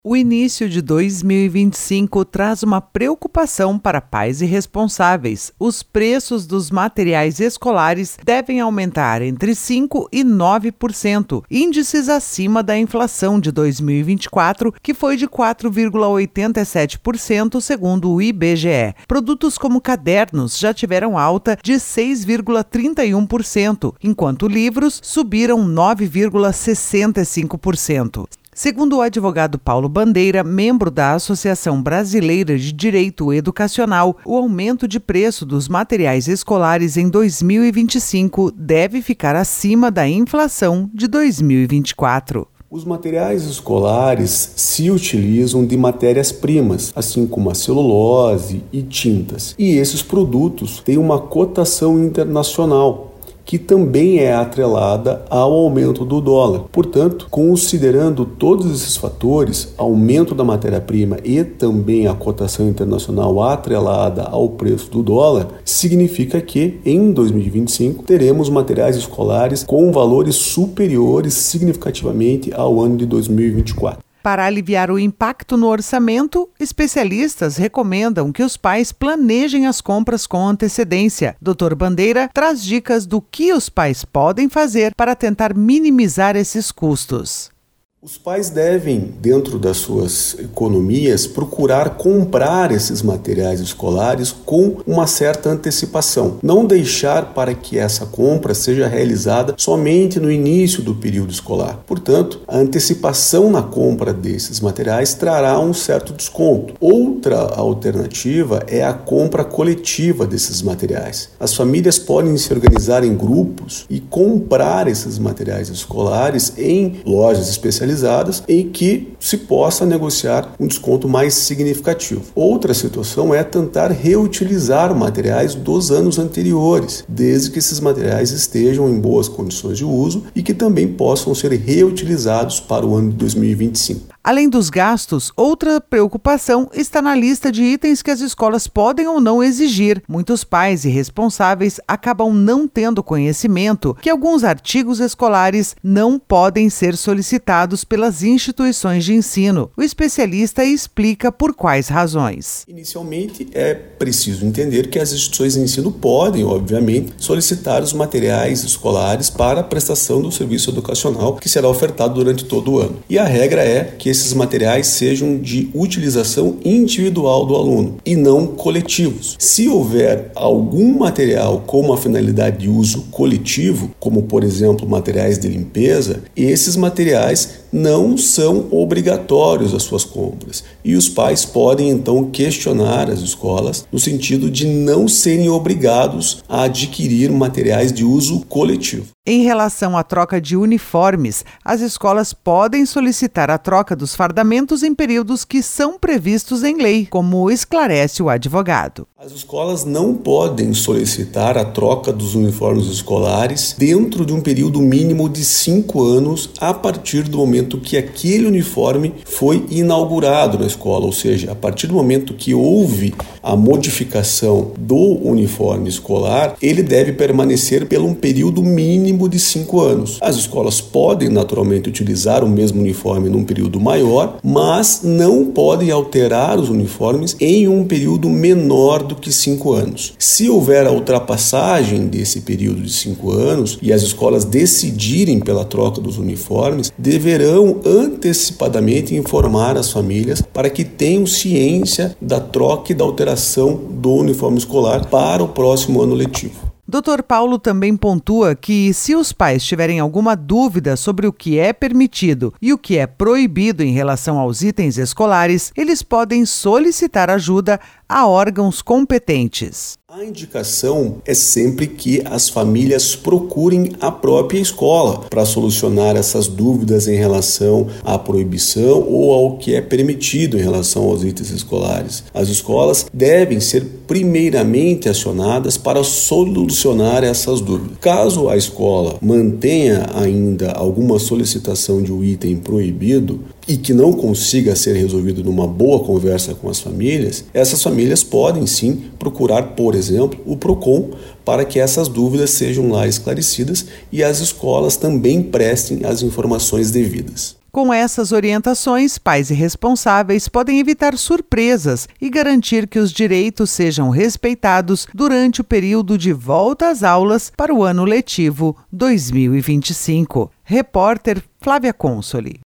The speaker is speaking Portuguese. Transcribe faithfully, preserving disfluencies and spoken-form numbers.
O início de dois mil e vinte e cinco traz uma preocupação para pais e responsáveis. Os preços dos materiais escolares devem aumentar entre cinco por cento e nove por cento, índices acima da inflação de dois mil e vinte e quatro, que foi de quatro vírgula oitenta e sete por cento, segundo o I B G E. Produtos como cadernos já tiveram alta de seis vírgula trinta e um por cento, enquanto livros subiram nove vírgula sessenta e cinco por cento. Segundo o advogado Paulo Bandeira, membro da Associação Brasileira de Direito Educacional, o aumento de preço dos materiais escolares em dois mil e vinte e cinco deve ficar acima da inflação de dois mil e vinte e quatro. Os materiais escolares se utilizam de matérias-primas, assim como a celulose e tintas. E esses produtos têm uma cotação internacional, que também é atrelada ao aumento do dólar. Portanto, considerando todos esses fatores, aumento da matéria-prima e também a cotação internacional atrelada ao preço do dólar, significa que em dois mil e vinte e cinco teremos materiais escolares com valores superiores significativamente ao ano de dois mil e vinte e quatro. Para aliviar o impacto no orçamento, especialistas recomendam que os pais planejem as compras com antecedência. doutor Bandeira traz dicas do que os pais podem fazer para tentar minimizar esses custos. Os pais devem, dentro das suas economias, procurar comprar esses materiais escolares com uma certa antecipação. Não deixar para que essa compra seja realizada somente no início do período escolar. Portanto, a antecipação na compra desses materiais trará um certo desconto. Outra alternativa é a compra coletiva desses materiais. As famílias podem se organizar em grupos e comprar esses materiais escolares em lojas especializadas em que se possa negociar um desconto mais significativo. Outra situação é tentar reutilizar materiais dos anos anteriores, desde que esses materiais estejam em boas condições de uso e que também possam ser reutilizados para o ano de dois mil e vinte e cinco. Além dos gastos, outra preocupação está na lista de itens que as escolas podem ou não exigir. Muitos pais e responsáveis acabam não tendo conhecimento que alguns artigos escolares não podem ser solicitados pelas instituições de ensino. O especialista explica por quais razões. Inicialmente, é preciso entender que as instituições de ensino podem, obviamente, solicitar os materiais escolares para a prestação do serviço educacional que será ofertado durante todo o ano. E a regra é que esses materiais sejam de utilização individual do aluno e não coletivos. Se houver algum material com uma finalidade de uso coletivo, como por exemplo materiais de limpeza, esses materiais não são obrigatórios as suas compras e os pais podem então questionar as escolas no sentido de não serem obrigados a adquirir materiais de uso coletivo. Em relação à troca de uniformes, as escolas podem solicitar a troca dos fardamentos em períodos que são previstos em lei, como esclarece o advogado. As escolas não podem solicitar a troca dos uniformes escolares dentro de um período mínimo de cinco anos a partir do momento que aquele uniforme foi inaugurado na escola, ou seja, a partir do momento que houve a modificação do uniforme escolar, ele deve permanecer por um período mínimo de cinco anos. As escolas podem naturalmente utilizar o mesmo uniforme num período maior, mas não podem alterar os uniformes em um período menor do que cinco anos. Se houver a ultrapassagem desse período de cinco anos e as escolas decidirem pela troca dos uniformes, deverão antecipadamente informar as famílias para que tenham ciência da troca e da alteração do uniforme escolar para o próximo ano letivo. doutor Paulo também pontua que, se os pais tiverem alguma dúvida sobre o que é permitido e o que é proibido em relação aos itens escolares, eles podem solicitar ajuda a órgãos competentes. A indicação é sempre que as famílias procurem a própria escola para solucionar essas dúvidas em relação à proibição ou ao que é permitido em relação aos itens escolares. As escolas devem ser primeiramente acionadas para solucionar essas dúvidas. Caso a escola mantenha ainda alguma solicitação de um item proibido e que não consiga ser resolvido numa boa conversa com as famílias, essas famílias podem sim procurar, por exemplo, o PROCON para que essas dúvidas sejam lá esclarecidas e as escolas também prestem as informações devidas. Com essas orientações, pais e responsáveis podem evitar surpresas e garantir que os direitos sejam respeitados durante o período de volta às aulas para o ano letivo dois mil e vinte e cinco. Repórter Flávia Consoli.